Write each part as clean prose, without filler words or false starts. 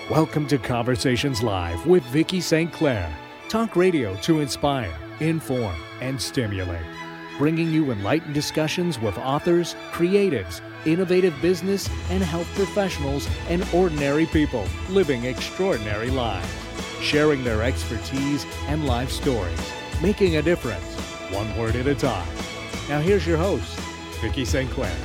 Welcome to Conversations Live with Vicki St. Clair. Talk radio to inspire, inform, and stimulate. Bringing you enlightened discussions with authors, creatives, innovative business and health professionals, and ordinary people living extraordinary lives. Sharing their expertise and life stories. Making a difference, one word at a time. Now here's your host, Vicki St. Clair.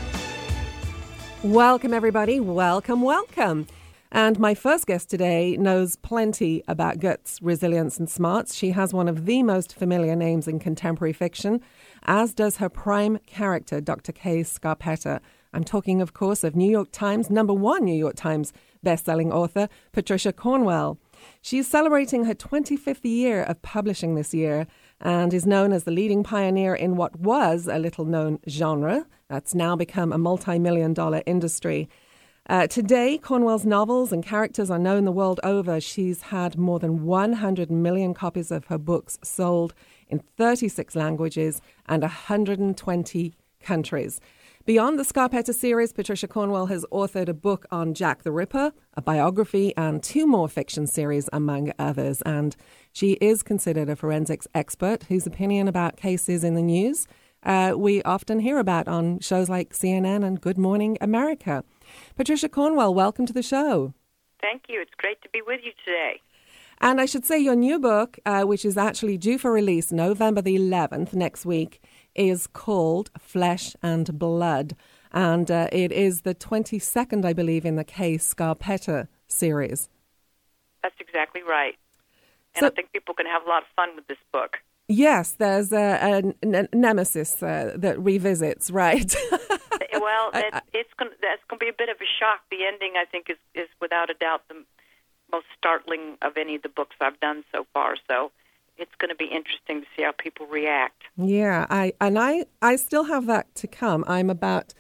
Welcome, everybody. Welcome. And my first guest today knows plenty about guts, resilience, and smarts. She has one of the most familiar names in contemporary fiction, as does her prime character, Dr. Kay Scarpetta. I'm talking, of course, of New York Times, #1 New York Times bestselling author, Patricia Cornwell. She's celebrating her 25th year of publishing this year and is known as the leading pioneer in what was a little-known genre that's now become a multi-million-dollar industry. Today, Cornwell's novels and characters are known the world over. She's had more than 100 million copies of her books sold in 36 languages and 120 countries. Beyond the Scarpetta series, Patricia Cornwell has authored a book on Jack the Ripper, a biography, and 2 more fiction series, among others. And she is considered a forensics expert whose opinion about cases in the news we often hear about on shows like CNN and Good Morning America. Patricia Cornwell, welcome to the show. Thank you. It's great to be with you today. And I should say your new book, which is actually due for release November the 11th, next week, is called Flesh and Blood. And it is the 22nd, I believe, in the Kay Scarpetta series. That's exactly right. And I think people can have a lot of fun with this book. Yes, there's a nemesis that revisits, right? Well, that's going to be a bit of a shock. The ending, I think, is without a doubt the most startling of any of the books I've done so far. So it's going to be interesting to see how people react. Yeah, I still have that to come. I'm about,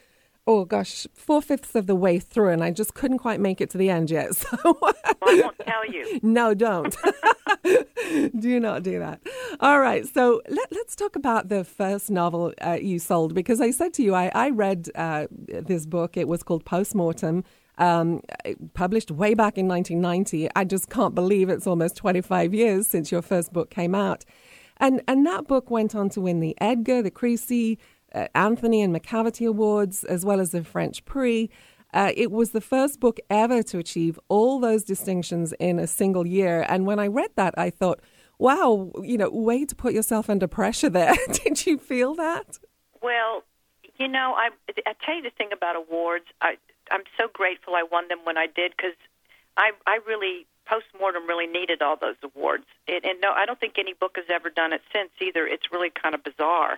4/5 of the way through, and I just couldn't quite make it to the end yet. So well, I won't tell you. No, don't. Do not do that. All right, so let's talk about the first novel you sold, because I said to you, I read this book. It was called Postmortem, published way back in 1990. I just can't believe it's almost 25 years since your first book came out. And that book went on to win the Edgar, the Creasy, Anthony and McCavity Awards, as well as the French Prix. It was the first book ever to achieve all those distinctions in a single year. And when I read that, I thought, wow, way to put yourself under pressure there. Did you feel that? Well, I tell you the thing about awards. I'm so grateful I won them when I did, because I really, Postmortem really needed all those awards. And no, I don't think any book has ever done it since either. It's really kind of bizarre,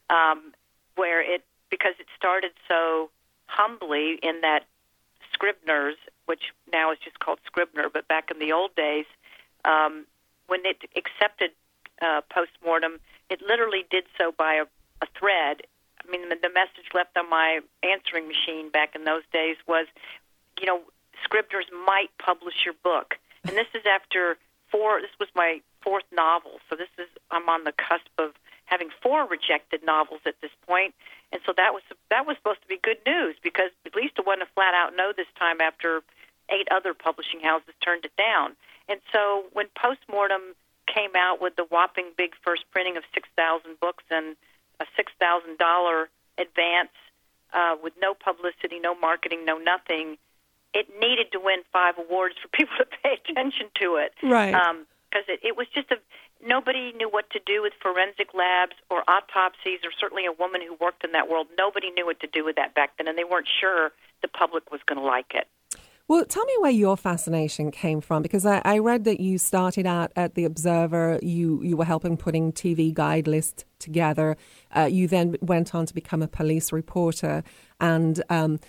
because it started so humbly in that Scribner's, which now is just called Scribner, but back in the old days, when it accepted Postmortem, it literally did so by a thread. I mean, the message left on my answering machine back in those days was, Scribner's might publish your book. And this is this was my 4th novel, so I'm on the cusp of having 4 rejected novels at this point. And so that was supposed to be good news, because at least it wasn't a flat out no this time after 8 other publishing houses turned it down. And so when Postmortem came out with the whopping big first printing of 6,000 books and a $6,000 advance with no publicity, no marketing, no nothing, it needed to win 5 awards for people to pay attention to it. Right. Because it was just nobody knew what to do with forensic labs or autopsies, or certainly a woman who worked in that world. Nobody knew what to do with that back then, and they weren't sure the public was going to like it. Well, tell me where your fascination came from, because I read that you started out at The Observer. You were helping putting TV guide lists together. You then went on to become a police reporter and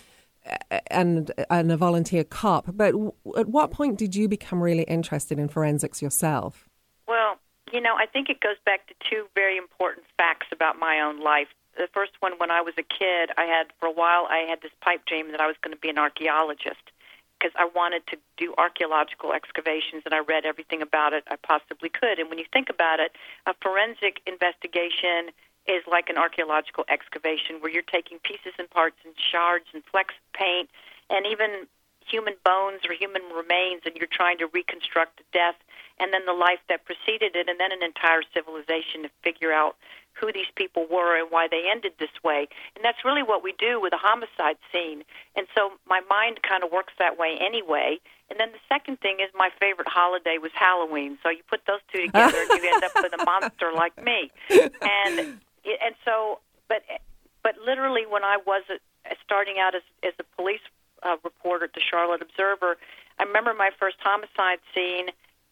a volunteer cop. But at what point did you become really interested in forensics yourself? Well, I think it goes back to 2 very important facts about my own life. The first one, when I was a kid, I had this pipe dream that I was going to be an archaeologist, because I wanted to do archaeological excavations, and I read everything about it I possibly could. And when you think about it, a forensic investigation is like an archaeological excavation, where you're taking pieces and parts and shards and flecks of paint and even human bones or human remains, and you're trying to reconstruct the death and then the life that preceded it, and then an entire civilization to figure out who these people were and why they ended this way. And that's really what we do with a homicide scene. And so my mind kind of works that way anyway. And then the second thing is my favorite holiday was Halloween. So you put those two together and you end up with a monster like me. And so, but literally when I was starting out as a police reporter at the Charlotte Observer, I remember my first homicide scene,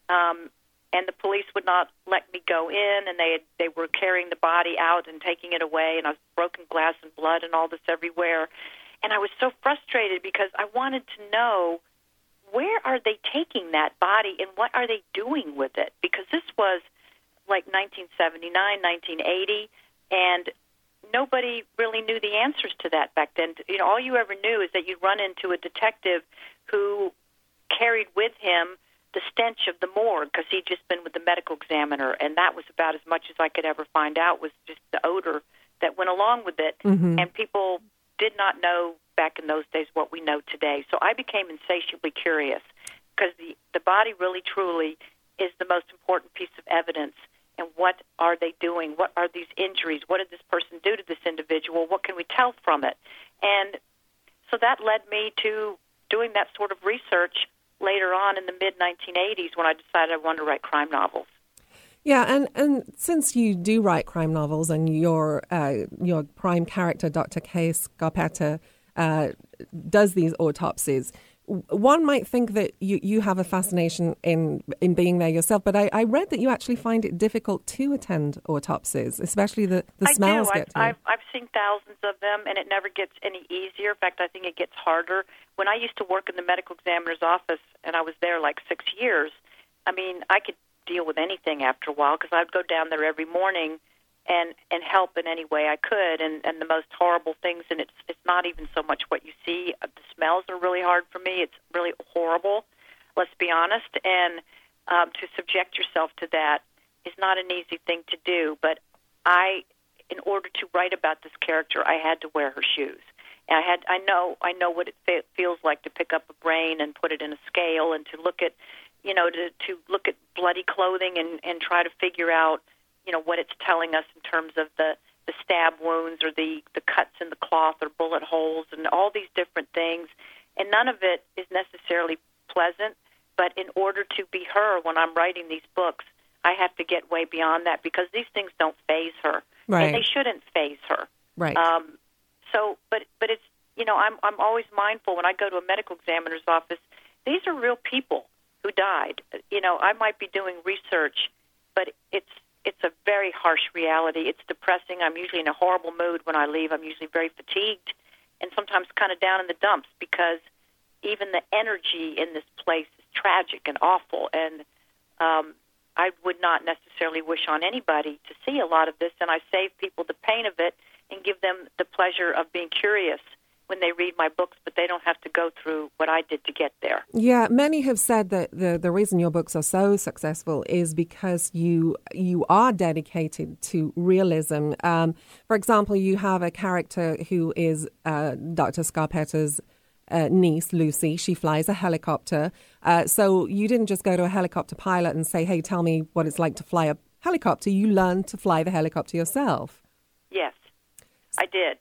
and the police would not let me go in, and they were carrying the body out and taking it away, and I was broken glass and blood and all this everywhere. And I was so frustrated because I wanted to know, where are they taking that body and what are they doing with it? Because this was like 1979, 1980, and nobody really knew the answers to that back then. You know, all you ever knew is that you'd run into a detective who carried with him the stench of the morgue because he'd just been with the medical examiner, and that was about as much as I could ever find out, was just the odor that went along with it. Mm-hmm. And people did not know back in those days what we know today. So I became insatiably curious because the body really, truly is the most important piece of evidence. And what are they doing? What are these injuries? What did this person do to this individual? What can we tell from it? And so that led me to doing that sort of research later on in the mid-1980s when I decided I wanted to write crime novels. Yeah, and since you do write crime novels and your prime character, Dr. Kay Scarpetta, does these autopsies, one might think that you have a fascination in being there yourself, but I read that you actually find it difficult to attend autopsies, especially the smells I do. get to you. I've seen thousands of them, and it never gets any easier. In fact, I think it gets harder. When I used to work in the medical examiner's office, and I was there like 6 years, I mean, I could deal with anything after a while because I'd go down there every morning and help in any way I could, and the most horrible things, and it's not even so much what you see. The smells are really hard for me. It's really horrible, let's be honest, and to subject yourself to that is not an easy thing to do, but in order to write about this character, I had to wear her shoes. And I know what it feels like to pick up a brain and put it in a scale and to look at, to look at bloody clothing and try to figure out, what it's telling us in terms of the stab wounds or the cuts in the cloth or bullet holes and all these different things. And none of it is necessarily pleasant, but in order to be her when I'm writing these books, I have to get way beyond that because these things don't faze her. Right. And they shouldn't faze her. Right. But it's, I'm always mindful when I go to a medical examiner's office, these are real people who died. I might be doing research, but it's a very harsh reality. It's depressing. I'm usually in a horrible mood when I leave. I'm usually very fatigued and sometimes kind of down in the dumps because even the energy in this place is tragic and awful. And I would not necessarily wish on anybody to see a lot of this, and I save people the pain of it and give them the pleasure of being curious when they read my books, but they don't have to go through what I did to get there. Yeah, many have said that the reason your books are so successful is because you are dedicated to realism. For example, you have a character who is Dr. Scarpetta's niece, Lucy. She flies a helicopter. So you didn't just go to a helicopter pilot and say, hey, tell me what it's like to fly a helicopter. You learned to fly the helicopter yourself. Yes, I did.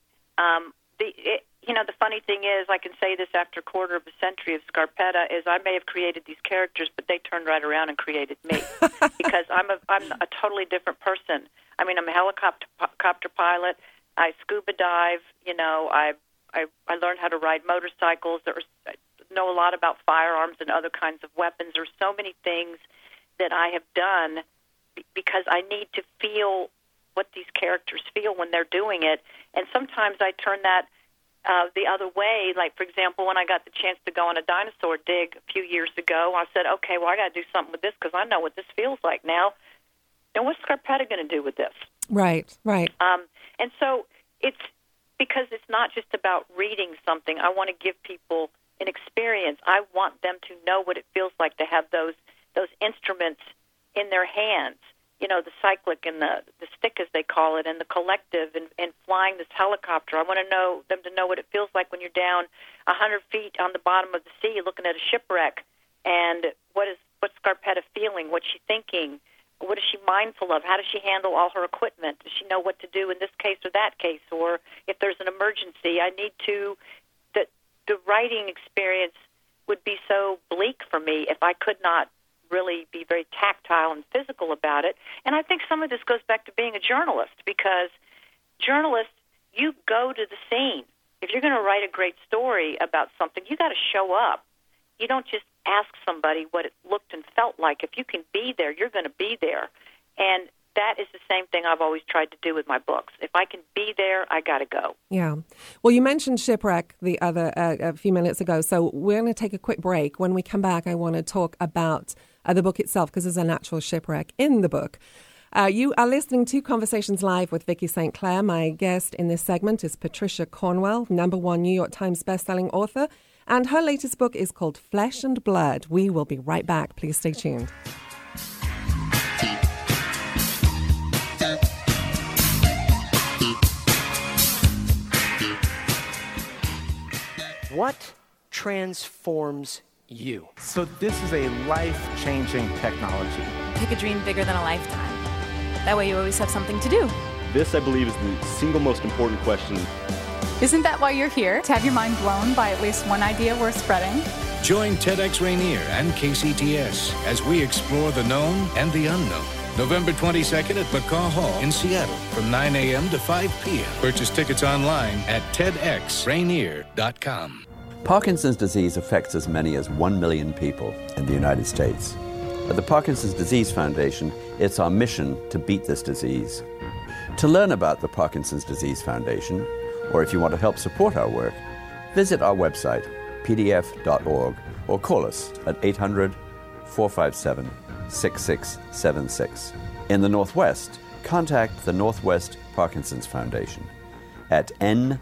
The funny thing is, I can say this after a quarter of a century of Scarpetta, is I may have created these characters, but they turned right around and created me because I'm a totally different person. I mean, I'm a helicopter pilot. I scuba dive. I learned how to ride motorcycles. I know a lot about firearms and other kinds of weapons. There's so many things that I have done because I need to feel what these characters feel when they're doing it. And sometimes I turn that the other way. Like, for example, when I got the chance to go on a dinosaur dig a few years ago, I said, okay, well, I got to do something with this because I know what this feels like now. And what's Scarpetta going to do with this? Right. And so it's because it's not just about reading something. I want to give people an experience. I want them to know what it feels like to have those instruments in their hands the cyclic and the stick, as they call it, and the collective, and flying this helicopter. I want them to know what it feels like when you're down 100 feet on the bottom of the sea looking at a shipwreck, and what's Scarpetta feeling, what's she thinking, what is she mindful of, how does she handle all her equipment, does she know what to do in this case or that case, or if there's an emergency. The writing experience would be so bleak for me if I could not really be very tactile and physical about it. And I think some of this goes back to being a journalist, because journalists, you go to the scene. If you're going to write a great story about something, you got to show up. You don't just ask somebody what it looked and felt like. If you can be there, you're going to be there. And that is the same thing I've always tried to do with my books. If I can be there, I got to go. Yeah. Well, you mentioned shipwreck a few minutes ago, so we're going to take a quick break. When we come back, I want to talk about the book itself, because there's an actual shipwreck in the book. You are listening to Conversations Live with Vicki St. Clair. My guest in this segment is Patricia Cornwell, #1 New York Times bestselling author, and her latest book is called Flesh and Blood. We will be right back. Please stay tuned. What transforms you? So this is a life-changing technology. Pick a dream bigger than a lifetime. That way you always have something to do. This, I believe, is the single most important question. Isn't that why you're here? To have your mind blown by at least one idea worth spreading? Join TEDx Rainier and KCTS as we explore the known and the unknown. November 22nd at McCaw Hall in Seattle from 9 a.m. to 5 p.m. Purchase tickets online at TEDxRainier.com. Parkinson's disease affects as many as 1 million people in the United States. At the Parkinson's Disease Foundation, it's our mission to beat this disease. To learn about the Parkinson's Disease Foundation, or if you want to help support our work, visit our website, pdf.org, or call us at 800-457-6676. In the Northwest, contact the Northwest Parkinson's Foundation at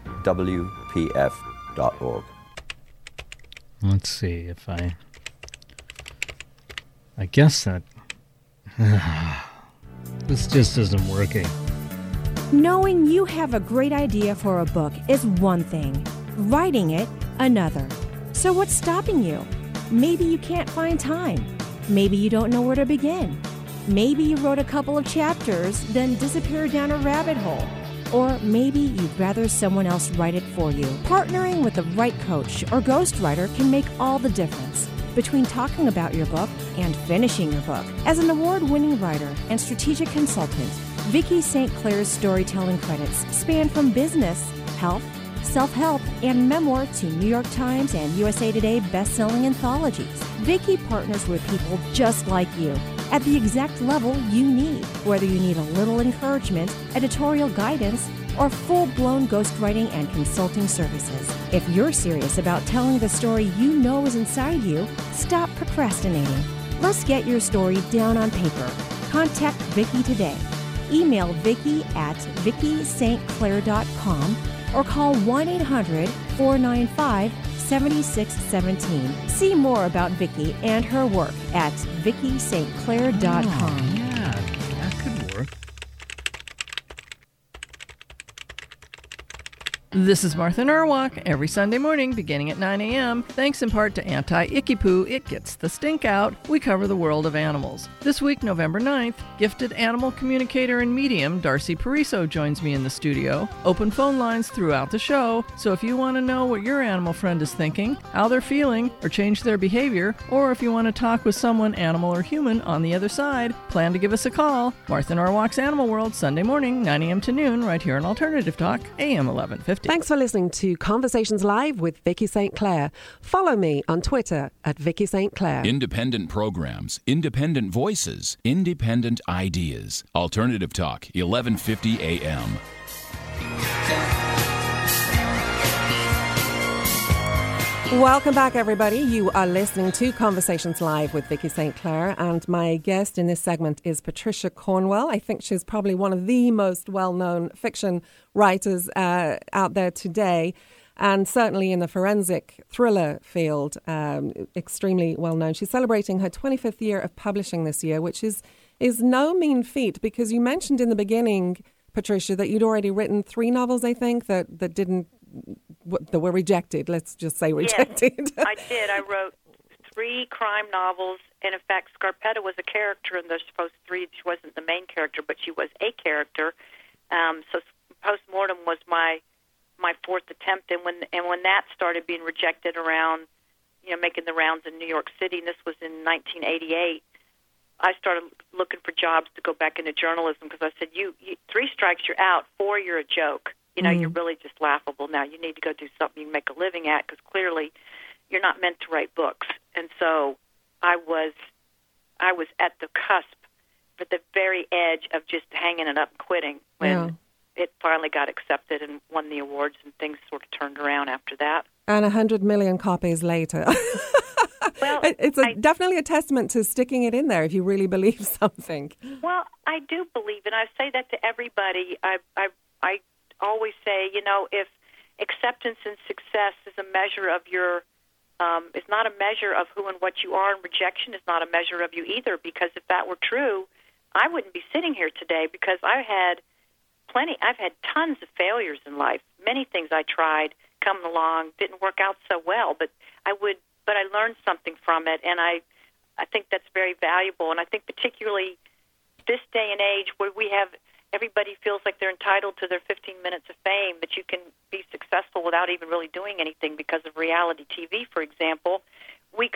nwpf.org. Let's see if I guess that this just isn't working. Knowing you have a great idea for a book is one thing, writing it another. So what's stopping you? Maybe you can't find time. Maybe you don't know where to begin. Maybe you wrote a couple of chapters, then disappeared down a rabbit hole. Or maybe you'd rather someone else write it for you. Partnering with the right coach or ghostwriter can make all the difference between talking about your book and finishing your book. As an award-winning writer and strategic consultant, Vicki St. Clair's storytelling credits span from business, health, self-help, and memoir to New York Times and USA Today best-selling anthologies. Vicki partners with people just like you at the exact level you need, whether you need a little encouragement, editorial guidance, or full-blown ghostwriting and consulting services. If you're serious about telling the story you know is inside you, stop procrastinating. Let's get your story down on paper. Contact Vicki today. Email Vicki at VickiSt.Clair.com or call 1-800-495-7617. See more about Vicki and her work at VickiSt.Clair.com. Oh, yeah, that could work. This is Martha Norwalk, every Sunday morning beginning at 9 a.m. Thanks in part to Anti-Icky Poo, it gets the stink out. We cover the world of animals. This week, November 9th, gifted animal communicator and medium Darcy Pariso joins me in the studio. Open phone lines throughout the show, so if you want to know what your animal friend is thinking, how they're feeling, or change their behavior, or if you want to talk with someone, animal or human, on the other side, plan to give us a call. Martha Norwalk's Animal World, Sunday morning, 9 a.m. to noon, right here on Alternative Talk, AM 1150. Thanks for listening to Conversations Live with Vicki St. Clair. Follow me on Twitter at Vicki St. Clair. Independent programs, independent voices, independent ideas. Alternative Talk, 1150 AM. Welcome back, everybody. You are listening to Conversations Live with Vicki St. Clair, and my guest in this segment is Patricia Cornwell. I think she's probably one of the most well-known fiction writers out there today, and certainly in the forensic thriller field, extremely well-known. She's celebrating her 25th year of publishing this year, which is is no mean feat, because you mentioned in the beginning, Patricia, that you'd already written 3 novels, I think, that were rejected. Let's just say rejected. Yes, I did. I wrote 3 crime novels, and in fact, Scarpetta was a character in those first 3. She wasn't the main character, but she was a character. So Postmortem was my 4th attempt, and when that started being rejected around, making the rounds in New York City, and this was in 1988, I started looking for jobs to go back into journalism, because I said, you 3 strikes, you're out. 4, you're a joke. You're really just laughable. Now you need to go do something you can make a living at, because clearly you're not meant to write books. And so I was at the cusp, at the very edge of just hanging it up and quitting when it finally got accepted and won the awards, and things sort of turned around after that. And 100 million copies later. Well, it's definitely a testament to sticking it in there if you really believe something. Well, I do believe, and I say that to everybody. I always say, if acceptance and success is a measure of your, it's not a measure of who and what you are, and rejection is not a measure of you either, because if that were true, I wouldn't be sitting here today, because I've had tons of failures in life. Many things I tried coming along didn't work out so well, but I learned something from it, and I think that's very valuable. And I think particularly this day and age, where everybody feels like they're entitled to their 15 minutes of fame, that you can be successful without even really doing anything because of reality TV, for example, we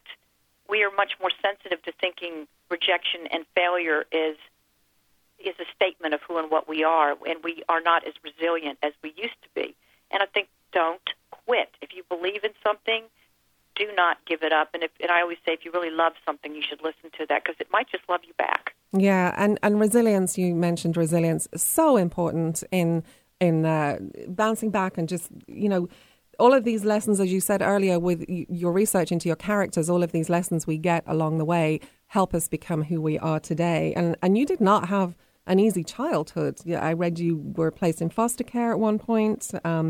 are much more sensitive to thinking rejection and failure is a statement of who and what we are, and we are not as resilient as we used to be. And I think don't quit. If you believe in something, do not give it up. And I always say, if you really love something, you should listen to that, because it might just love you back. Yeah, and resilience, you mentioned resilience, so important in bouncing back, and just, all of these lessons, as you said earlier, with your research into your characters, all of these lessons we get along the way help us become who we are today. And you did not have an easy childhood. I read you were placed in foster care at one point.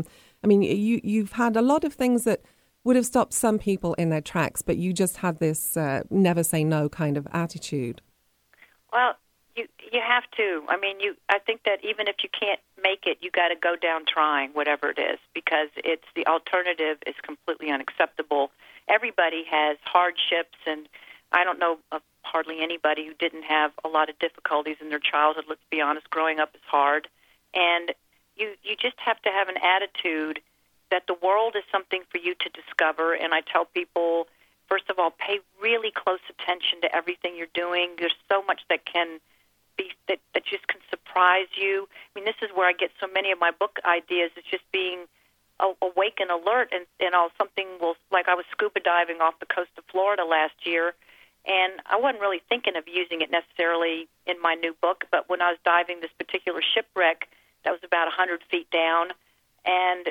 You've had a lot of things that would have stopped some people in their tracks, but you just had this never say no kind of attitude. Well, you have to. I think that even if you can't make it, you got to go down trying, whatever it is, because the alternative is completely unacceptable. Everybody has hardships, and I don't know of hardly anybody who didn't have a lot of difficulties in their childhood. Let's be honest, growing up is hard, and you just have to have an attitude that the world is something for you to discover. And I tell people, first of all, pay really close attention to everything you're doing. There's so much that can be that just can surprise you. This is where I get so many of my book ideas. It's just being awake and alert, and something will, like I was scuba diving off the coast of Florida last year, and I wasn't really thinking of using it necessarily in my new book, but when I was diving this particular shipwreck that was about 100 feet down, and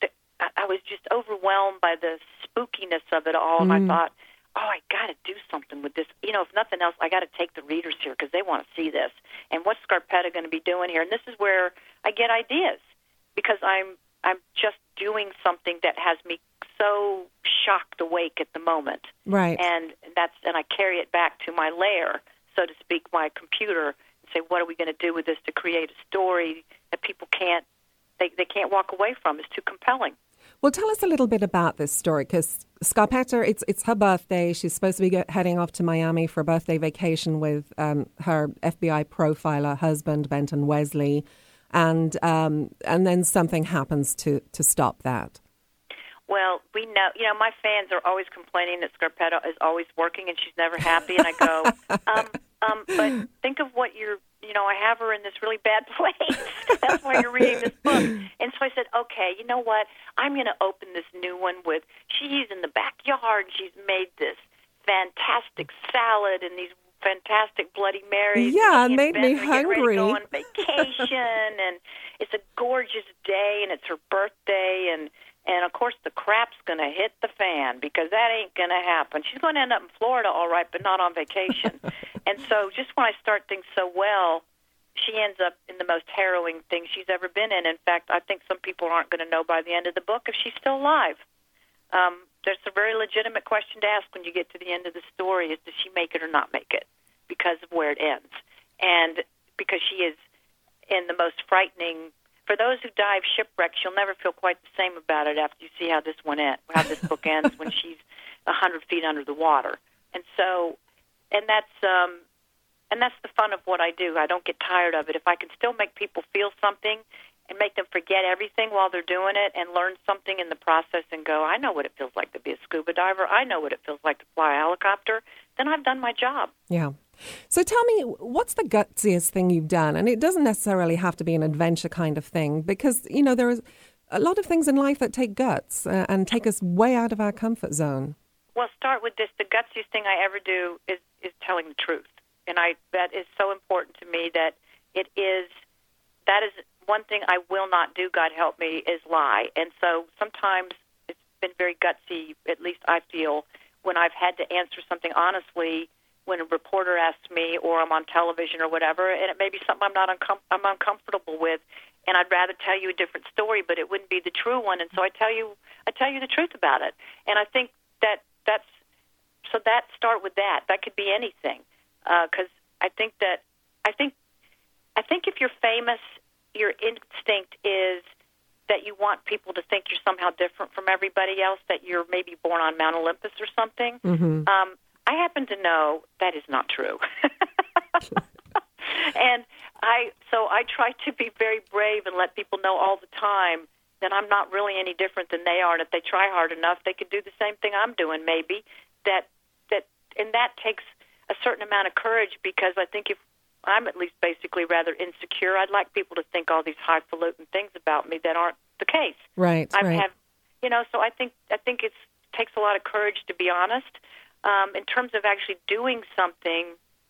I was just overwhelmed by the spookiness of it all, and I thought, I got to do something with this. If nothing else, I got to take the readers here because they want to see this. And what's Scarpetta going to be doing here? And this is where I get ideas, because I'm just doing something that has me so shocked awake at the moment. Right. And I carry it back to my lair, so to speak, my computer, and say, what are we going to do with this to create a story that people can't walk away from? It's too compelling. Well, tell us a little bit about this story, because Scarpetta, it's her birthday. She's supposed to be heading off to Miami for a birthday vacation with her FBI profiler husband, Benton Wesley, and then something happens to stop that. Well, we know, my fans are always complaining that Scarpetta is always working and she's never happy, and I go, but think of what I have her in this really bad place. That's why you're reading this book. And so I said, okay, you know what? I'm going to open this new one with, she's in the backyard, and she's made this fantastic salad and these fantastic Bloody Marys. Yeah, it made me hungry. Ready to go on vacation, and it's a gorgeous day, and it's her birthday, and of course the crap's going to hit the fan, because that ain't going to happen. She's going to end up in Florida, all right, but not on vacation. And so just when I start things so well, she ends up in the most harrowing thing she's ever been in. In fact, I think some people aren't going to know by the end of the book if she's still alive. There's a very legitimate question to ask when you get to the end of the story, is does she make it or not make it? because of where it ends. And because she is in the most frightening, for those who die of shipwrecks, you'll never feel quite the same about it after you see how this book ends when she's 100 feet under the water. And so, and that's the fun of what I do. I don't get tired of it. If I can still make people feel something and make them forget everything while they're doing it and learn something in the process and go, I know what it feels like to be a scuba diver. I know what it feels like to fly a helicopter. Then I've done my job. Yeah. So tell me, what's the gutsiest thing you've done? And it doesn't necessarily have to be an adventure kind of thing because, you know, there is a lot of things in life that take guts and take us way out of our comfort zone. Well, start with this. The gutsiest thing I ever do is telling the truth. And that is so important to me that that is one thing I will not do, God help me, is lie. And so sometimes it's been very gutsy, at least I feel, when I've had to answer something honestly when a reporter asks me or I'm on television or whatever, and it may be something I'm uncomfortable with, and I'd rather tell you a different story, but it wouldn't be the true one, and so I tell you the truth about it. And I think start with that. That could be anything, because I think if you're famous, your instinct is that you want people to think you're somehow different from everybody else, that you're maybe born on Mount Olympus or something. Mm-hmm. I happen to know that is not true. And I try to be very brave and let people know all the time that I'm not really any different than they are, and if they try hard enough, they could do the same thing I'm doing maybe. And that takes a certain amount of courage, because I think if I'm at least basically rather insecure, I'd like people to think all these highfalutin things about me that aren't the case. Right. So I think it takes a lot of courage to be honest. In terms of actually doing something,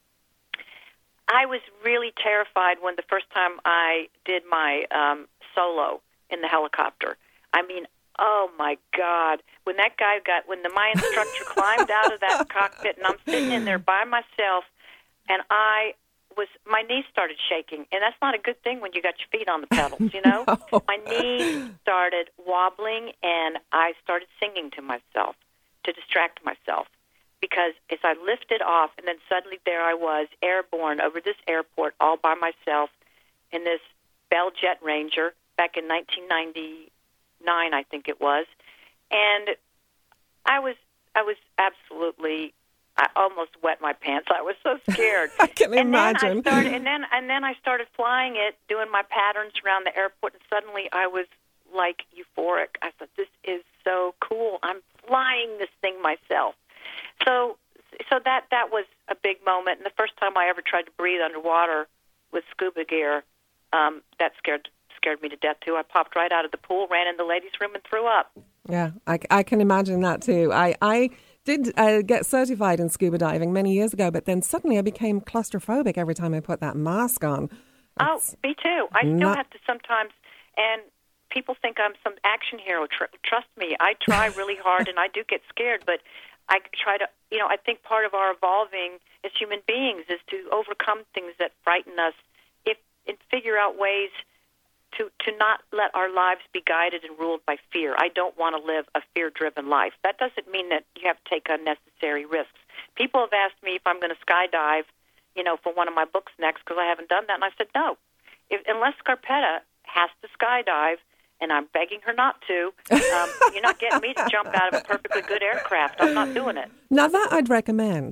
I was really terrified when the first time I did my solo in the helicopter. I mean, oh my God! When my instructor climbed out of that cockpit and I'm sitting in there by myself, and my knees started shaking, and that's not a good thing when you got your feet on the pedals, you know? No. My knees started wobbling, and I started singing to myself to distract myself, because as I lifted off, and then suddenly there I was, airborne over this airport all by myself in this Bell Jet Ranger back in 1999, I think it was, and I was absolutely, I almost wet my pants. I was so scared. I can imagine. And then I started flying it, doing my patterns around the airport, and suddenly I was like euphoric. I thought, this is so cool. I'm flying this thing myself. So that was a big moment. And the first time I ever tried to breathe underwater with scuba gear, that scared me to death too. I popped right out of the pool, ran in the ladies' room, and threw up. Yeah, I can imagine that too. I did get certified in scuba diving many years ago, but then suddenly I became claustrophobic every time I put that mask on. Me too. I still have to sometimes, and people think I'm some action hero. Trust me, I try really hard, and I do get scared, but I try to, I think part of our evolving as human beings is to overcome things that frighten us, and figure out ways to not let our lives be guided and ruled by fear. I don't want to live a fear-driven life. That doesn't mean that you have to take unnecessary risks. People have asked me if I'm going to skydive, for one of my books next, because I haven't done that, and I said no. Unless Scarpetta has to skydive, and I'm begging her not to, you're not getting me to jump out of a perfectly good aircraft. I'm not doing it. Now, that I'd recommend.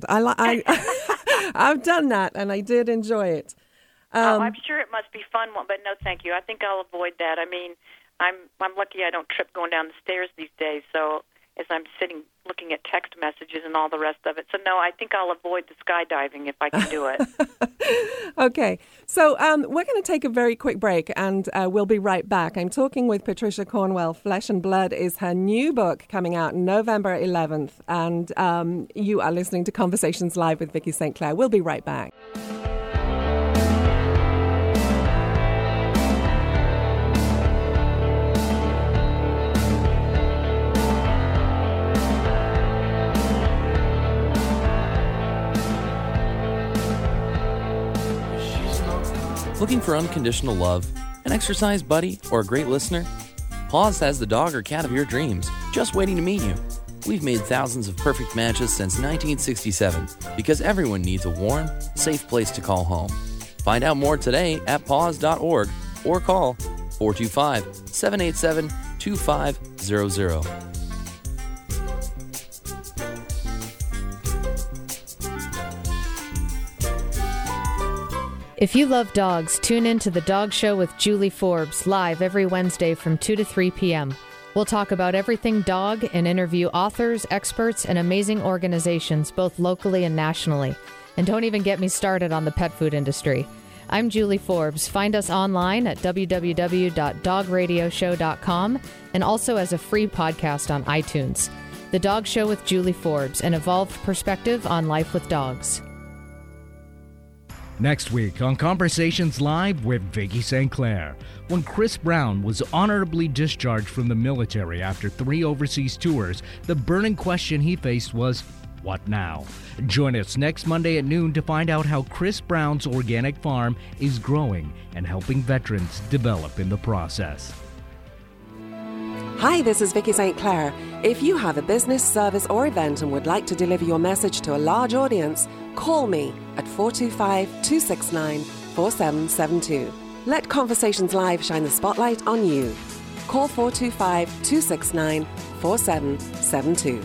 I've done that, and I did enjoy it. I'm sure it must be fun, but no, thank you. I think I'll avoid that. I mean, I'm lucky I don't trip going down the stairs these days. So as I'm sitting looking at text messages and all the rest of it, so no, I think I'll avoid the skydiving if I can do it. Okay, so we're going to take a very quick break, and we'll be right back. I'm talking with Patricia Cornwell. Flesh and Blood is her new book coming out November 11th, and you are listening to Conversations Live with Vicki St. Clair. We'll be right back. Looking for unconditional love, an exercise buddy, or a great listener? Paws has the dog or cat of your dreams, just waiting to meet you. We've made thousands of perfect matches since 1967 because everyone needs a warm, safe place to call home. Find out more today at paws.org or call 425-787-2500. If you love dogs, tune in to The Dog Show with Julie Forbes, live every Wednesday from 2 to 3 p.m. We'll talk about everything dog and interview authors, experts, and amazing organizations, both locally and nationally. And don't even get me started on the pet food industry. I'm Julie Forbes. Find us online at www.dogradioshow.com and also as a free podcast on iTunes. The Dog Show with Julie Forbes, an evolved perspective on life with dogs. Next week on Conversations Live with Vicki St. Clair, when Chris Brown was honorably discharged from the military after 3 overseas tours, the burning question he faced was, what now? Join us next Monday at noon to find out how Chris Brown's organic farm is growing and helping veterans develop in the process. Hi, this is Vicki St. Clair. If you have a business, service, or event and would like to deliver your message to a large audience, call me at 425-269-4772. Let Conversations Live shine the spotlight on you. Call 425-269-4772.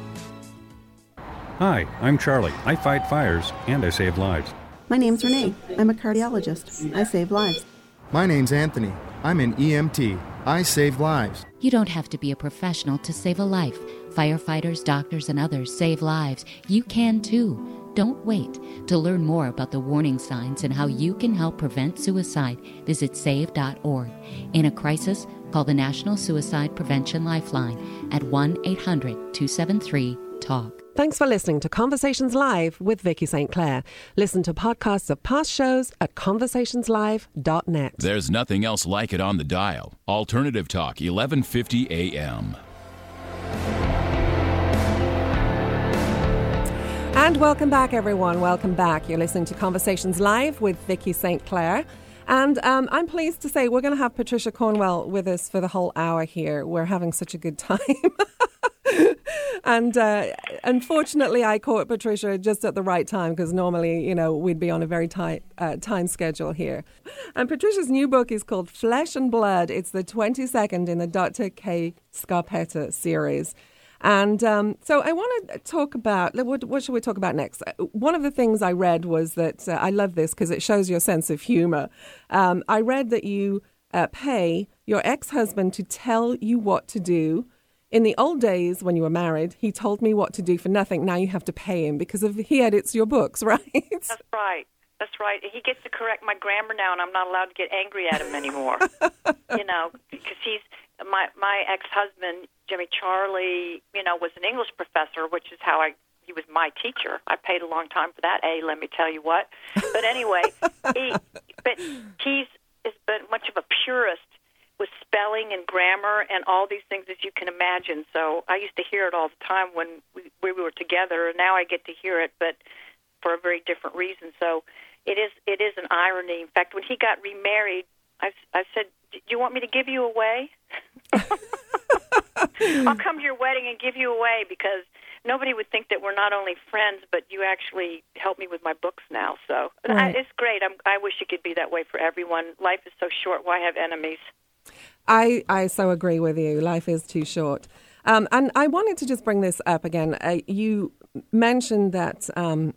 Hi, I'm Charlie. I fight fires and I save lives. My name's Renee. I'm a cardiologist. I save lives. My name's Anthony. I'm an EMT. I save lives. You don't have to be a professional to save a life. Firefighters, doctors, and others save lives. You can too. Don't wait. To learn more about the warning signs and how you can help prevent suicide, visit save.org. In a crisis, call the National Suicide Prevention Lifeline at 1-800-273-TALK. Thanks for listening to Conversations Live with Vicki St. Clair. Listen to podcasts of past shows at conversationslive.net. There's nothing else like it on the dial. Alternative Talk, 1150 AM. And welcome back, everyone. Welcome back. You're listening to Conversations Live with Vicki St. Clair. And I'm pleased to say we're going to have Patricia Cornwell with us for the whole hour here. We're having such a good time. And unfortunately, I caught Patricia just at the right time because normally, we'd be on a very tight time schedule here. And Patricia's new book is called Flesh and Blood. It's the 22nd in the Dr. Kay Scarpetta series. And so I want to talk about, what should we talk about next? One of the things I read was that, I love this because it shows your sense of humor. I read that you pay your ex-husband to tell you what to do. In the old days when you were married, he told me what to do for nothing. Now you have to pay him because he edits your books, right? That's right. That's right. He gets to correct my grammar now, and I'm not allowed to get angry at him anymore. Because he's my ex-husband, Jimmy Charlie, was an English professor, which is how he was my teacher. I paid a long time for that, let me tell you what. But anyway, he's been much of a purist with spelling and grammar and all these things as you can imagine. So I used to hear it all the time when we were together, and now I get to hear it, but for a very different reason. So it is an irony. In fact, when he got remarried, I said, "Do you want me to give you away? I'll come to your wedding and give you away because nobody would think that we're not only friends, but you actually help me with my books now." So It's great. I wish it could be that way for everyone. Life is so short. Why have enemies? I so agree with you. Life is too short. And I wanted to just bring this up again. You mentioned that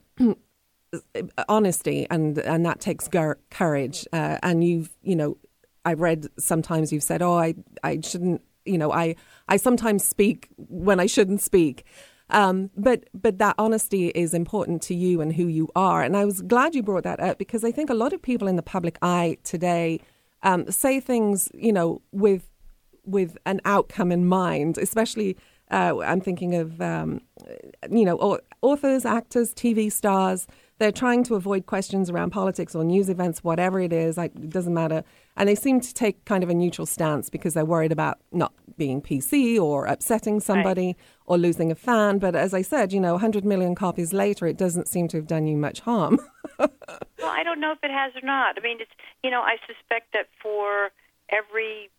honesty and that takes courage. And I read sometimes you've said, I shouldn't, I sometimes speak when I shouldn't speak. But that honesty is important to you and who you are. And I was glad you brought that up because I think a lot of people in the public eye today say things, with an outcome in mind, especially I'm thinking of, authors, actors, TV stars. They're trying to avoid questions around politics or news events, whatever it is. It doesn't matter. And they seem to take kind of a neutral stance because they're worried about not being PC or upsetting somebody or losing a fan. But as I said, 100 million copies later, it doesn't seem to have done you much harm. Well, I don't know if it has or not. I mean, I suspect that for every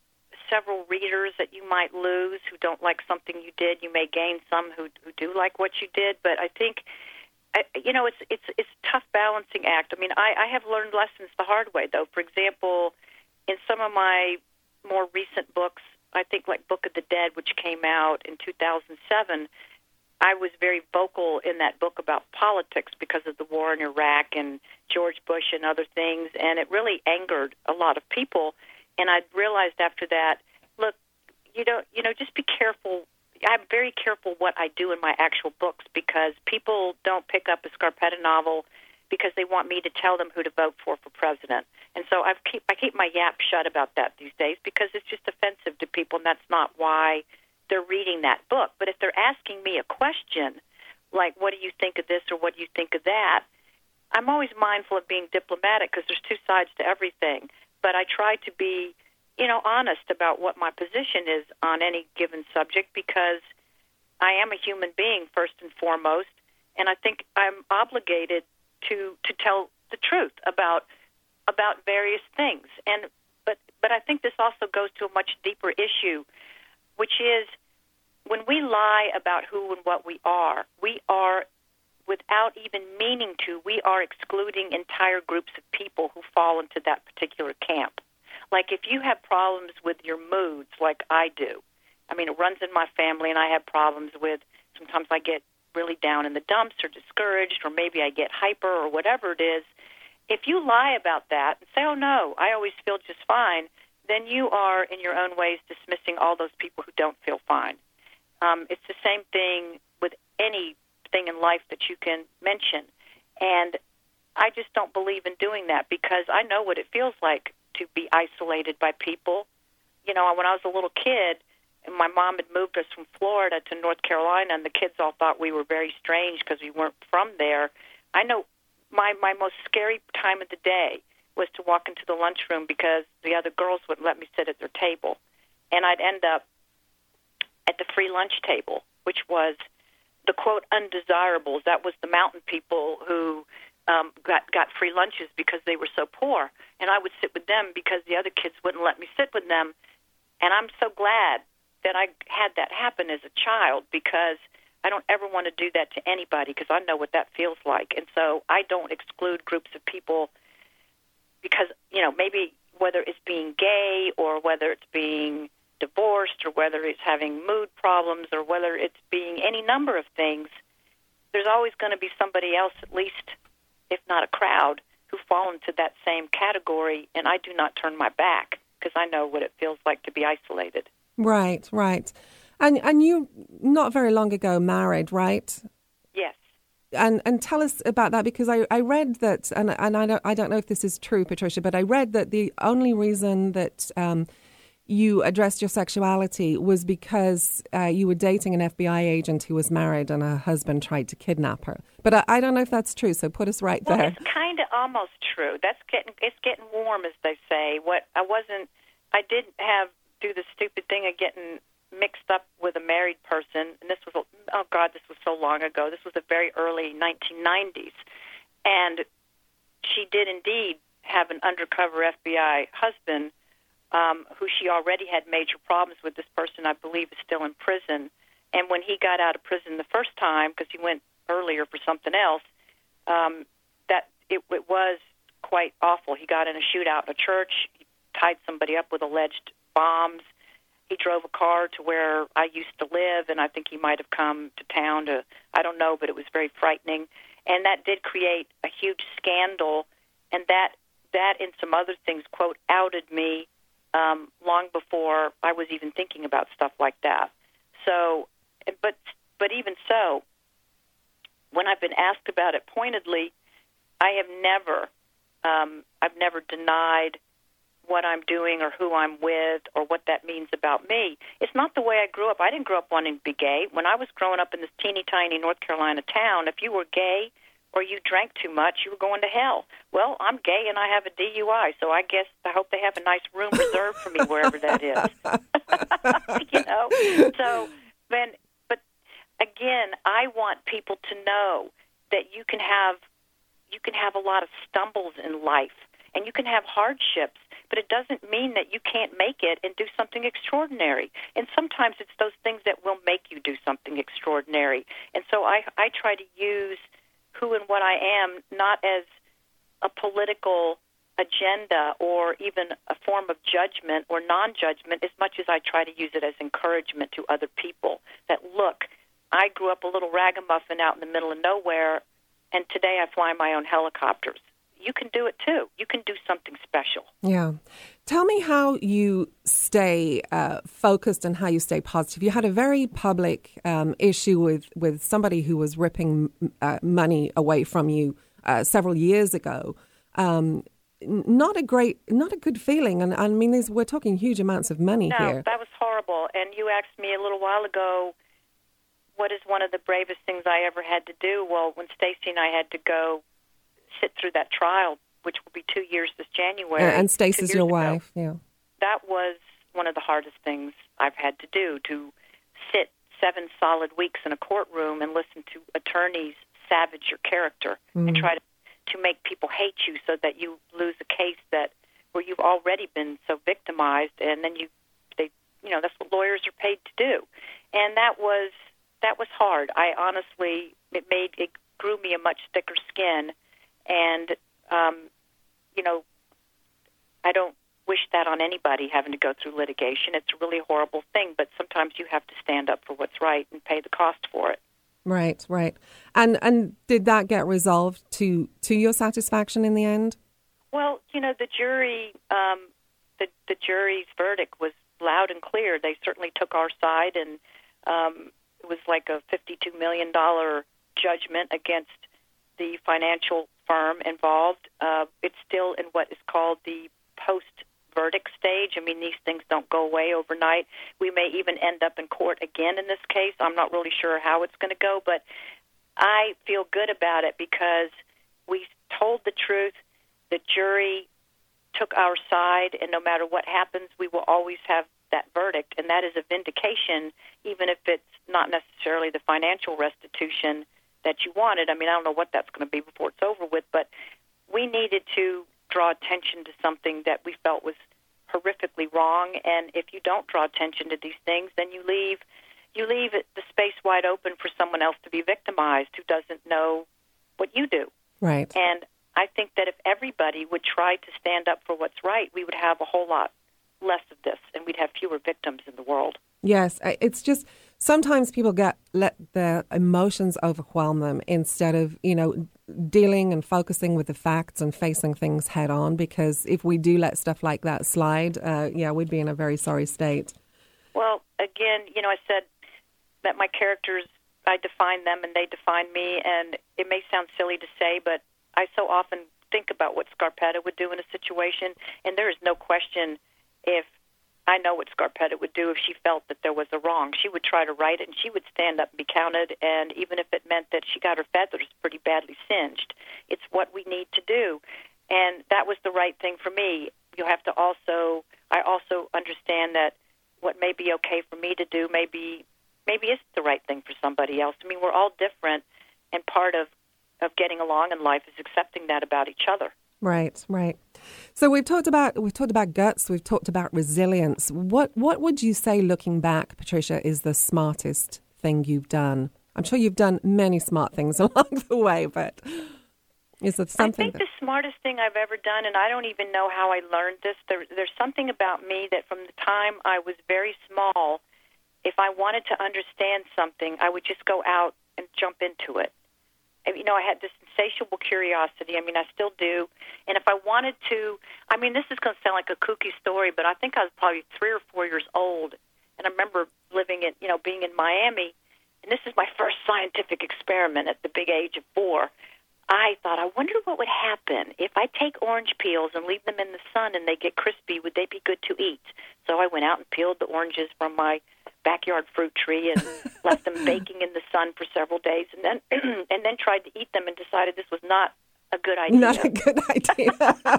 several readers that you might lose who don't like something you did. You may gain some who do like what you did. But I think, it's a tough balancing act. I mean, I have learned lessons the hard way, though. For example, in some of my more recent books, I think like Book of the Dead, which came out in 2007, I was very vocal in that book about politics because of the war in Iraq and George Bush and other things, and it really angered a lot of people. And I realized after that, look, just be careful. I'm very careful what I do in my actual books because people don't pick up a Scarpetta novel because they want me to tell them who to vote for president. And so I keep my yap shut about that these days because it's just offensive to people, and that's not why they're reading that book. But if they're asking me a question, like, what do you think of this or what do you think of that, I'm always mindful of being diplomatic because there's two sides to everything. But I try to be, honest about what my position is on any given subject because I am a human being first and foremost, and I think I'm obligated to tell the truth about various things. But I think this also goes to a much deeper issue, which is when we lie about who and what we are, without even meaning to, we are excluding entire groups of people who fall into that particular camp. Like if you have problems with your moods like I do, I mean, it runs in my family, and I have problems with, sometimes I get really down in the dumps or discouraged, or maybe I get hyper or whatever it is. If you lie about that and say, oh, no, I always feel just fine, then you are, in your own ways, dismissing all those people who don't feel fine. It's the same thing with anything in life that you can mention. And I just don't believe in doing that because I know what it feels like to be isolated by people. When I was a little kid, and my mom had moved us from Florida to North Carolina, and the kids all thought we were very strange because we weren't from there. I know my most scary time of the day was to walk into the lunchroom because the other girls wouldn't let me sit at their table. And I'd end up at the free lunch table, which was the, quote, undesirables. That was the mountain people who got free lunches because they were so poor. And I would sit with them because the other kids wouldn't let me sit with them. And I'm so glad that I had that happen as a child because I don't ever want to do that to anybody because I know what that feels like. And so I don't exclude groups of people because, maybe whether it's being gay or whether it's being divorced or whether it's having mood problems or whether it's being any number of things, there's always going to be somebody else, at least, if not a crowd, who fall into that same category, and I do not turn my back because I know what it feels like to be isolated. Right. And you, not very long ago, married, right? Yes. And tell us about that because I read that, and I don't know if this is true, Patricia, but I read that the only reason that you addressed your sexuality was because you were dating an FBI agent who was married and her husband tried to kidnap her. But I don't know if that's true, so put us right there. Well, it's kind of almost true. It's getting warm, as they say. I didn't do the stupid thing of getting mixed up with a married person, and this was so long ago. This was the very early 1990s, and she did indeed have an undercover FBI husband who she already had major problems with. This person, I believe, is still in prison, and when he got out of prison the first time, because he went earlier for something else, it was quite awful. He got in a shootout in a church. He tied somebody up with alleged bombs. He drove a car to where I used to live, and I think he might have come to town I don't know, but it was very frightening. And that did create a huge scandal, and that and some other things, quote, outed me long before I was even thinking about stuff like that. So, but even so, when I've been asked about it pointedly, I've never denied what I'm doing or who I'm with or what that means about me. It's not the way I grew up. I didn't grow up wanting to be gay. When I was growing up in this teeny tiny North Carolina town, if you were gay or you drank too much, you were going to hell. Well, I'm gay and I have a DUI, so I hope they have a nice room reserved for me wherever that is. So, but again, I want people to know that you can have a lot of stumbles in life and you can have hardships, but it doesn't mean that you can't make it and do something extraordinary. And sometimes it's those things that will make you do something extraordinary. And so I try to use who and what I am not as a political agenda or even a form of judgment or non-judgment as much as I try to use it as encouragement to other people that, look, I grew up a little ragamuffin out in the middle of nowhere, and today I fly my own helicopters. You can do it too. You can do something special. Yeah. Tell me how you stay focused and how you stay positive. You had a very public issue with somebody who was ripping money away from you several years ago. Not a good feeling. And I mean, we're talking huge amounts of money here. No, that was horrible. And you asked me a little while ago, what is one of the bravest things I ever had to do? Well, when Stacy and I had to go sit through that trial, which will be 2 years this January. And Stacy's your wife, yeah. That was one of the hardest things I've had to do, to sit 7 solid weeks in a courtroom and listen to attorneys savage your character and try to make people hate you so that you lose a case where you've already been so victimized, and then that's what lawyers are paid to do. And that was hard. I honestly, it grew me a much thicker skin, and I don't wish that on anybody, having to go through litigation. It's a really horrible thing, but sometimes you have to stand up for what's right and pay the cost for it. Right. And did that get resolved to your satisfaction in the end? Well, the jury, the jury's verdict was loud and clear. They certainly took our side, and it was like a $52 million judgment against the financial firm involved. It's still in what is called the post-verdict stage. I mean, these things don't go away overnight. We may even end up in court again in this case. I'm not really sure how it's going to go, but I feel good about it because we told the truth. The jury took our side, and no matter what happens, we will always have that verdict, and that is a vindication, even if it's not necessarily the financial restitution that you wanted. I mean, I don't know what that's going to be before it's over with, but we needed to draw attention to something that we felt was horrifically wrong, and if you don't draw attention to these things, then you leave the space wide open for someone else to be victimized who doesn't know what you do. Right. And I think that if everybody would try to stand up for what's right, we would have a whole lot less of this, and we'd have fewer victims in the world. Yes, it's just sometimes people let their emotions overwhelm them instead of, dealing and focusing with the facts and facing things head on, because if we do let stuff like that slide, we'd be in a very sorry state. Well, again, I said that my characters, I define them and they define me, and it may sound silly to say, but I so often think about what Scarpetta would do in a situation, and there is no question if I know what Scarpetta would do if she felt that there was a wrong. She would try to right it, and she would stand up and be counted, and even if it meant that she got her feathers pretty badly singed, it's what we need to do. And that was the right thing for me. I also understand that what may be okay for me to do maybe isn't the right thing for somebody else. I mean, we're all different, and part of getting along in life is accepting that about each other. Right. So we've talked about guts. We've talked about resilience. What would you say, looking back, Patricia, is the smartest thing you've done? I'm sure you've done many smart things along the way, but is there something? I think the smartest thing I've ever done, and I don't even know how I learned this. There's something about me that from the time I was very small, if I wanted to understand something, I would just go out and jump into it. I had this insatiable curiosity. I mean, I still do. And if I wanted to, this is going to sound like a kooky story, but I think I was probably 3 or 4 years old. And I remember being in Miami, and this is my first scientific experiment at the big age of 4. I thought, I wonder what would happen if I take orange peels and leave them in the sun and they get crispy. Would they be good to eat? So I went out and peeled the oranges from my backyard fruit tree and left them baking in the sun for several days, and then tried to eat them and decided this was not a good idea. Not a good idea.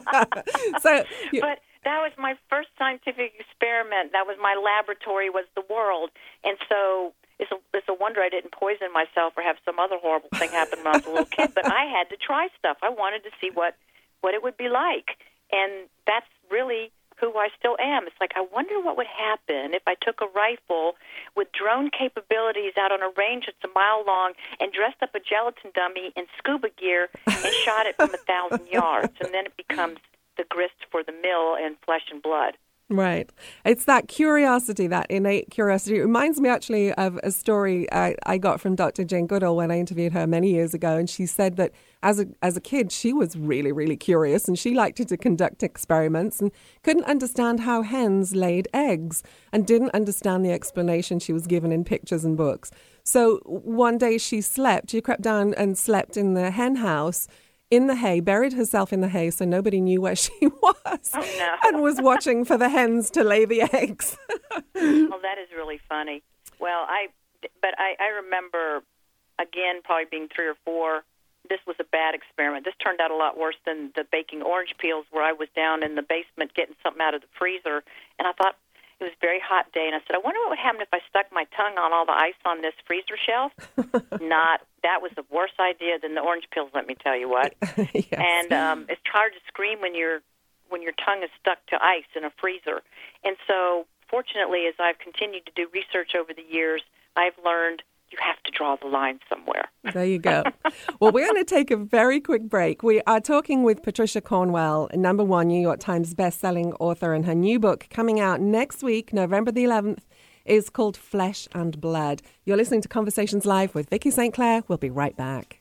But that was my first scientific experiment. That was my laboratory, was the world. And so it's a wonder I didn't poison myself or have some other horrible thing happen when I was a little kid. But I had to try stuff. I wanted to see what it would be like. And that's really who I still am. It's like, I wonder what would happen if I took a rifle with drone capabilities out on a range that's a mile long and dressed up a gelatin dummy in scuba gear and shot it from 1,000 yards. And then it becomes the grist for the mill and flesh and blood. Right. It's that curiosity, that innate curiosity. It reminds me actually of a story I got from Dr. Jane Goodall when I interviewed her many years ago. And she said that as a kid, she was really, really curious and she liked to conduct experiments and couldn't understand how hens laid eggs and didn't understand the explanation she was given in pictures and books. So one day she crept down and slept in the hen house in the hay, buried herself in the hay so nobody knew where she was, and was watching for the hens to lay the eggs. Well, that is really funny. Well, I remember, again, probably being 3 or 4, this was a bad experiment. This turned out a lot worse than the baking orange peels, where I was down in the basement getting something out of the freezer, and I thought, it was a very hot day, and I said, I wonder what would happen if I stuck my tongue on all the ice on this freezer shelf. That was the worst idea than the orange peels, let me tell you what. Yes. And it's hard to scream when your tongue is stuck to ice in a freezer. And so, fortunately, as I've continued to do research over the years, I've learned you have to draw the line somewhere. There you go. Well, we're going to take a very quick break. We are talking with Patricia Cornwell, #1 New York Times bestselling author, and her new book coming out next week, November the 11th, is called Flesh and Blood. You're listening to Conversations Live with Vicki St. Clair. We'll be right back.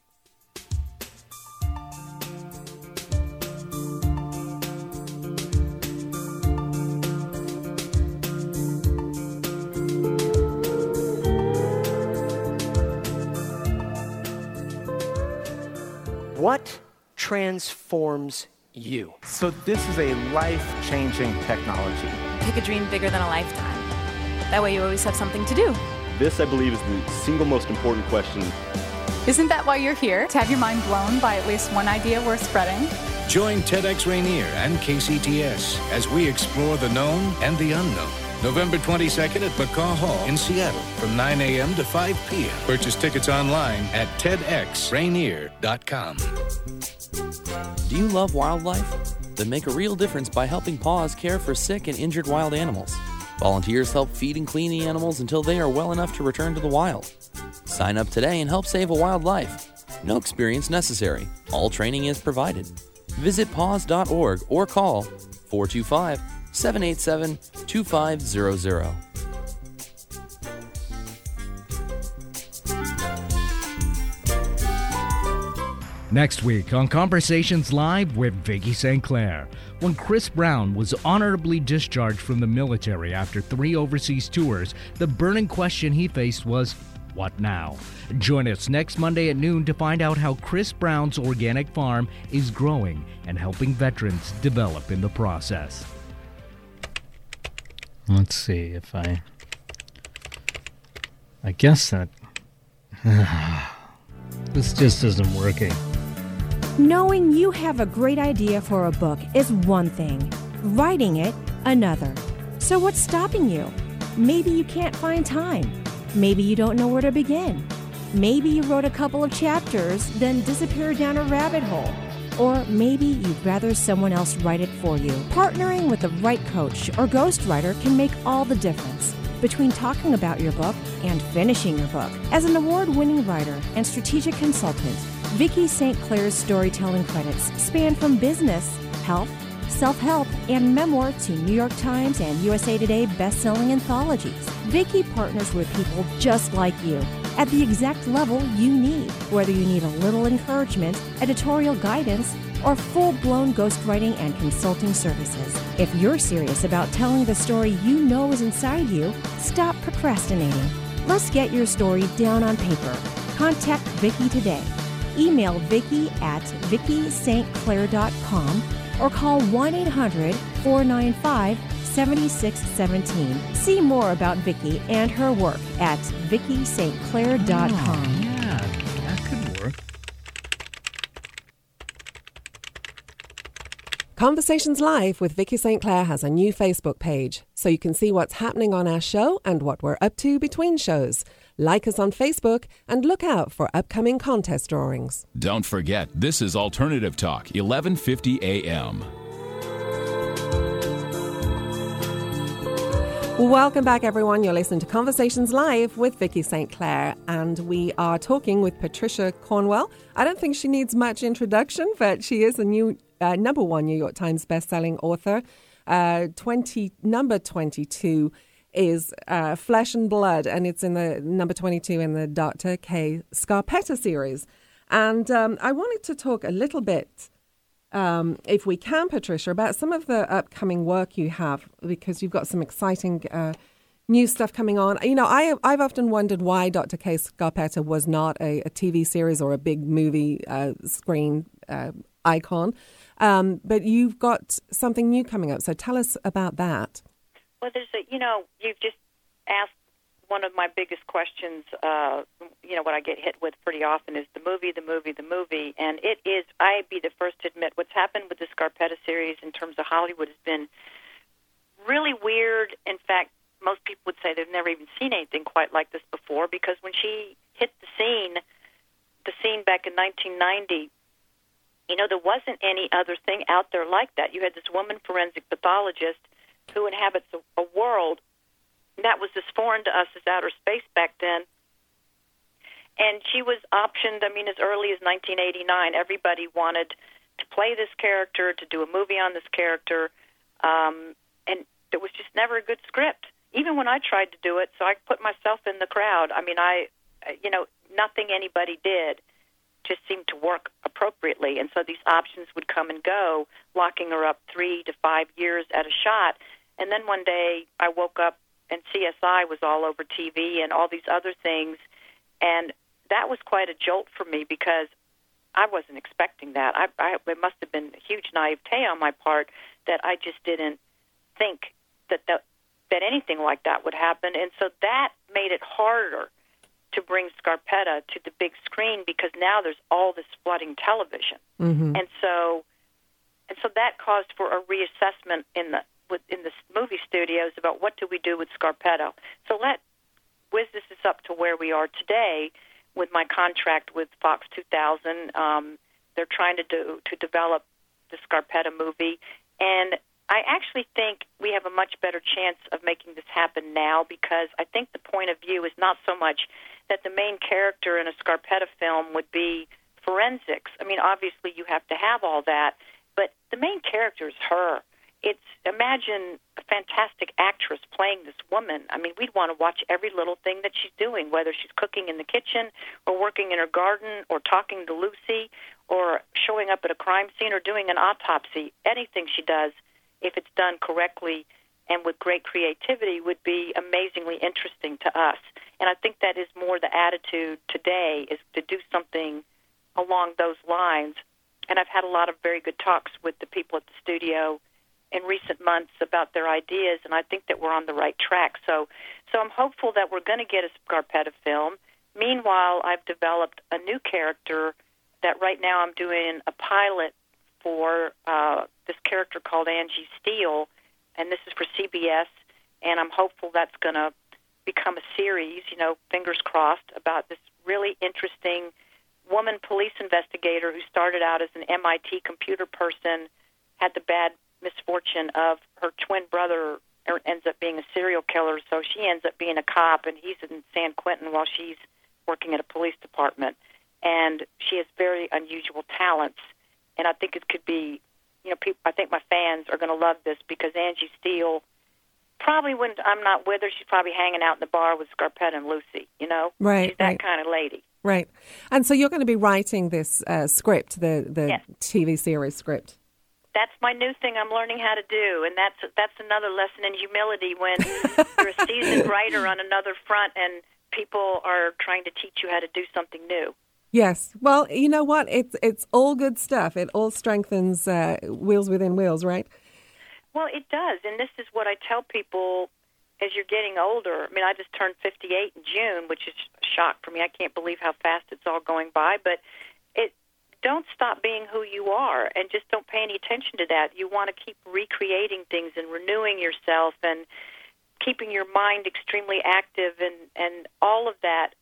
What transforms you? So this is a life-changing technology. Pick a dream bigger than a lifetime. That way you always have something to do. This, I believe, is the single most important question. Isn't that why you're here? To have your mind blown by at least one idea worth spreading? Join TEDx Rainier and KCTS as we explore the known and the unknown. November 22nd at McCaw Hall in Seattle from 9 a.m. to 5 p.m. Purchase tickets online at TEDxRainier.com. Do you love wildlife? Then make a real difference by helping PAWS care for sick and injured wild animals. Volunteers help feed and clean the animals until they are well enough to return to the wild. Sign up today and help save a wildlife. No experience necessary. All training is provided. Visit paws.org or call 425-787-2500. Next week on Conversations Live with Vicki St. Clair, when Chris Brown was honorably discharged from the military after 3 overseas tours, the burning question he faced was, what now? Join us next Monday at noon to find out how Chris Brown's organic farm is growing and helping veterans develop in the process. Let's see if I guess that this just isn't working. Knowing you have a great idea for a book is one thing, writing it another. So what's stopping you? Maybe you can't find time. Maybe you don't know where to begin. Maybe you wrote a couple of chapters, then disappeared down a rabbit hole. Or maybe you'd rather someone else write it for you. Partnering with the right coach or ghostwriter can make all the difference between talking about your book and finishing your book. As an award-winning writer and strategic consultant, Vicki St. Clair's storytelling credits span from business, health, self-help, and memoir to New York Times and USA Today best-selling anthologies. Vicki partners with people just like you at the exact level you need, whether you need a little encouragement, editorial guidance, or full-blown ghostwriting and consulting services. If you're serious about telling the story you know is inside you, stop procrastinating. Let's get your story down on paper. Contact Vicki today. Email Vicki at VickiSt.Clair.com or call 1-800-495-7617. See more about Vicki and her work at VickiSt.Clair.com. Oh, yeah, that could work. Conversations Live with Vicki St. Clair has a new Facebook page, so you can see what's happening on our show and what we're up to between shows. Like us on Facebook and look out for upcoming contest drawings. Don't forget, this is Alternative Talk, 1150 AM. Welcome back, everyone. You're listening to Conversations Live with Vicky St. Clair, and we are talking with Patricia Cornwell. I don't think she needs much introduction, but she is a new number one New York Times bestselling author. Number 22 is Flesh and Blood, and it's in the number 22 in the Dr. Kay Scarpetta series. And I wanted to talk a little bit, if we can, Patricia, about some of the upcoming work you have, because you've got some exciting new stuff coming on. You know, I've often wondered why Dr. Kay Scarpetta was not a TV series or a big movie screen icon. But you've got something new coming up, so tell us about that. Well, you've just asked one of my biggest questions, what I get hit with pretty often is the movie. And it is, I'd be the first to admit, what's happened with the Scarpetta series in terms of Hollywood has been really weird. In fact, most people would say they've never even seen anything quite like this before, because when she hit the scene back in 1990, there wasn't any other thing out there like that. You had this woman forensic pathologist who inhabits a world that was as foreign to us as outer space back then. And she was optioned, as early as 1989. Everybody wanted to play this character, to do a movie on this character, and there was just never a good script. Even when I tried to do it, so I put myself in the crowd. Nothing anybody did just seemed to work appropriately. And so these options would come and go, locking her up 3 to 5 years at a shot. And then one day I woke up and CSI was all over TV and all these other things. And that was quite a jolt for me, because I wasn't expecting that. It must have been a huge naivete on my part that I just didn't think that anything like that would happen. And so that made it harder to bring Scarpetta to the big screen, because now there's all this flooding television. Mm-hmm. And so that caused for a reassessment in the movie studios about what do we do with Scarpetta. So whiz this is up to where we are today with my contract with Fox 2000. They're trying to develop the Scarpetta movie, and I actually think we have a much better chance of making this happen now, because I think the point of view is not so much that the main character in a Scarpetta film would be forensics. Obviously you have to have all that, but the main character is her. Imagine a fantastic actress playing this woman. We'd want to watch every little thing that she's doing, whether she's cooking in the kitchen or working in her garden or talking to Lucy or showing up at a crime scene or doing an autopsy. Anything she does, if it's done correctly and with great creativity, would be amazingly interesting to us. And I think that is more the attitude today, is to do something along those lines. And I've had a lot of very good talks with the people at the studio in recent months about their ideas, and I think that we're on the right track. So I'm hopeful that we're going to get a Scarpetta film. Meanwhile, I've developed a new character that right now I'm doing a pilot for this character called Angie Steele, and this is for CBS, and I'm hopeful that's going to become a series, fingers crossed, about this really interesting woman police investigator who started out as an MIT computer person, had the bad misfortune of her twin brother ends up being a serial killer, so she ends up being a cop, and he's in San Quentin while she's working at a police department. And she has very unusual talents, and I think it could be, I think my fans are going to love this, because Angie Steele, probably when I'm not with her, she's probably hanging out in the bar with Scarpetta and Lucy, Right. She's that kind of lady. Right. And so you're going to be writing this script, the yes. TV series script. That's my new thing I'm learning how to do, and that's another lesson in humility when you're a seasoned writer on another front and people are trying to teach you how to do something new. Yes. Well, you know what? It's all good stuff. It all strengthens wheels within wheels, right? Well, it does, and this is what I tell people as you're getting older. I just turned 58 in June, which is a shock for me. I can't believe how fast it's all going by, but don't stop being who you are, and just don't pay any attention to that. You want to keep recreating things and renewing yourself and keeping your mind extremely active, and all of that.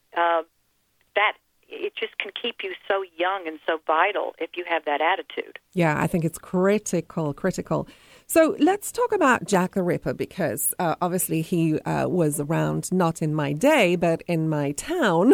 That it just can keep you so young and so vital if you have that attitude. Yeah, I think it's critical. So let's talk about Jack the Ripper, because obviously he was around not in my day, but in my town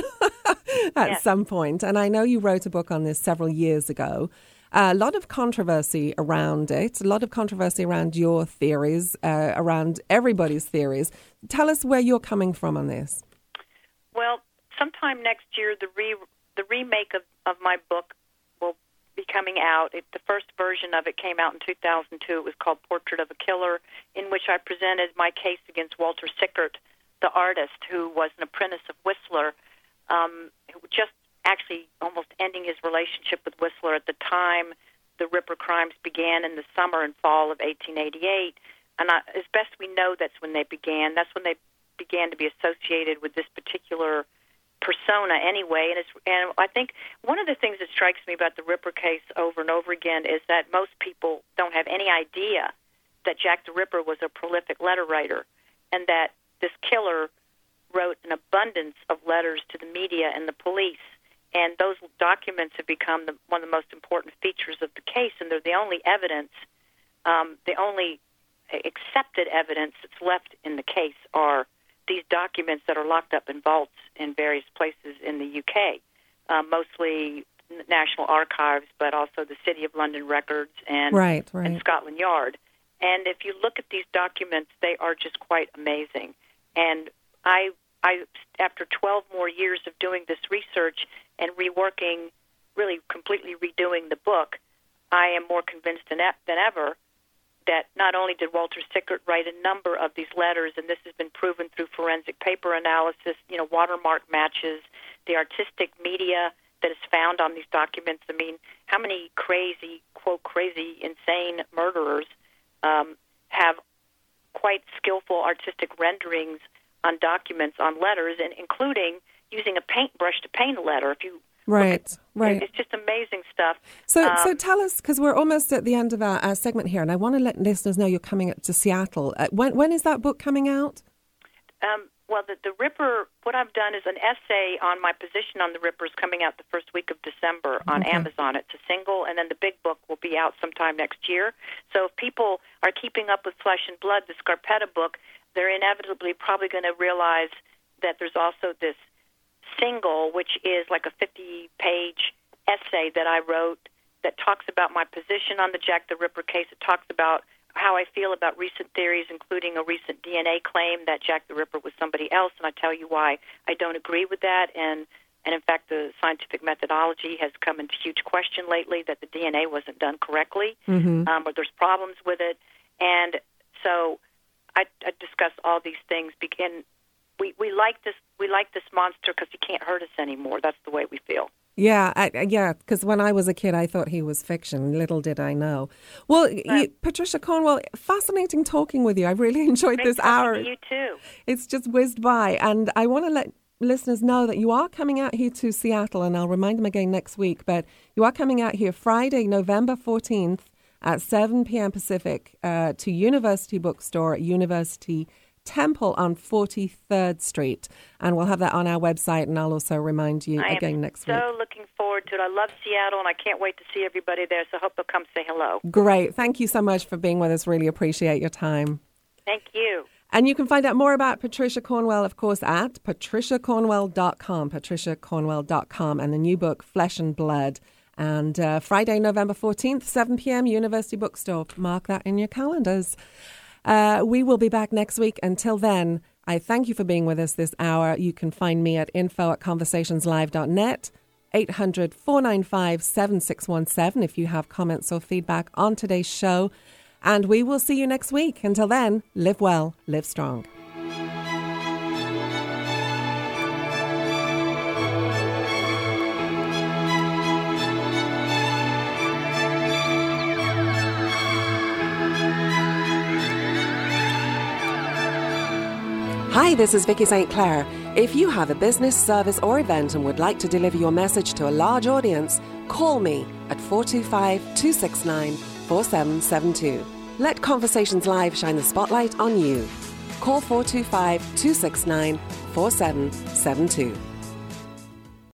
at some point. And I know you wrote a book on this several years ago. A lot of controversy around it, a lot of controversy around your theories, around everybody's theories. Tell us where you're coming from on this. Well, sometime next year, the remake of my book will be coming out. The first version of it came out in 2002. It was called Portrait of a Killer, in which I presented my case against Walter Sickert, the artist who was an apprentice of Whistler, who just actually almost ending his relationship with Whistler at the time the Ripper crimes began in the summer and fall of 1888. And as best we know, that's when they began. That's when they began to be associated with this particular persona anyway. And I think one of the things that strikes me about the Ripper case over and over again is that most people don't have any idea that Jack the Ripper was a prolific letter writer, and that this killer wrote an abundance of letters to the media and the police. And those documents have become one of the most important features of the case, and they're the only evidence, the only accepted evidence that's left in the case are these documents that are locked up in vaults in various places in the UK, mostly National Archives, but also the City of London Records and Scotland Yard. And if you look at these documents, they are just quite amazing. And I after 12 more years of doing this research and reworking, really completely redoing the book, I am more convinced than ever that not only did Walter Sickert write a number of these letters, and this has been proven through forensic paper analysis, watermark matches, the artistic media that is found on these documents. I mean, how many crazy, quote, crazy, insane murderers have quite skillful artistic renderings on documents, on letters, and including using a paintbrush to paint a letter. Right. It's just amazing stuff. So tell us, because we're almost at the end of our segment here, and I want to let listeners know you're coming up to Seattle. When is that book coming out? Well, the Ripper, what I've done is an essay on my position on the Ripper is coming out the first week of December on Amazon. It's a single, and then the big book will be out sometime next year. So if people are keeping up with Flesh and Blood, the Scarpetta book, they're inevitably probably going to realize that there's also this single, which is like a 50-page essay that I wrote that talks about my position on the Jack the Ripper case. It talks about how I feel about recent theories, including a recent DNA claim that Jack the Ripper was somebody else, and I tell you why I don't agree with that. And in fact, the scientific methodology has come into huge question lately, that the DNA wasn't done correctly, or there's problems with it. And so I discuss all these things. We like this monster because he can't hurt us anymore. That's the way we feel. Yeah, because when I was a kid, I thought he was fiction. Little did I know. Well, Patricia Cornwell, fascinating talking with you. I've really enjoyed this hour. You too. It's just whizzed by. And I want to let listeners know that you are coming out here to Seattle, and I'll remind them again next week, but you are coming out here Friday, November 14th at 7 p.m. Pacific to University Bookstore at University Temple on 43rd Street, and we'll have that on our website, and I'll also remind you again next week. I'm so looking forward to it. I love Seattle, and I can't wait to see everybody there, so I hope they'll come say hello. Great. Thank you so much for being with us. Really appreciate your time. Thank you. And you can find out more about Patricia Cornwell, of course, at patriciacornwell.com, patriciacornwell.com, and the new book, Flesh and Blood. And Friday, November 14th, 7 p.m., University Bookstore. Mark that in your calendars. We will be back next week. Until then, I thank you for being with us this hour. You can find me at info@conversationslive.net, 800-495-7617 if you have comments or feedback on today's show. And we will see you next week. Until then, live well, live strong. Hi, this is Vicky St. Clair. If you have a business, service or event and would like to deliver your message to a large audience, call me at 425-269-4772. Let Conversations Live shine the spotlight on you. Call 425-269-4772.